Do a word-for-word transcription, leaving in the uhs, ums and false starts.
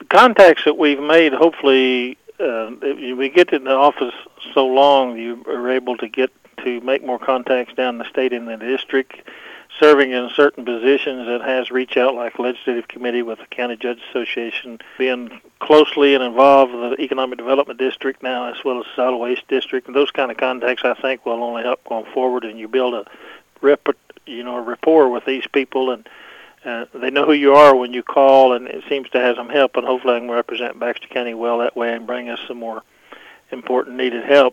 contacts that we've made, hopefully, uh, if we get in the office so long, you are able to get to make more contacts down the state and the district, serving in certain positions that has reach out, like legislative committee with the County Judge Association, being closely and involved with the Economic Development District now, as well as Solid Waste District, and those kind of contacts I think will only help going forward, and you build a rep, you know, a rapport with these people, and uh, they know who you are when you call, and it seems to have some help, and hopefully I can represent Baxter County well that way and bring us some more important needed help.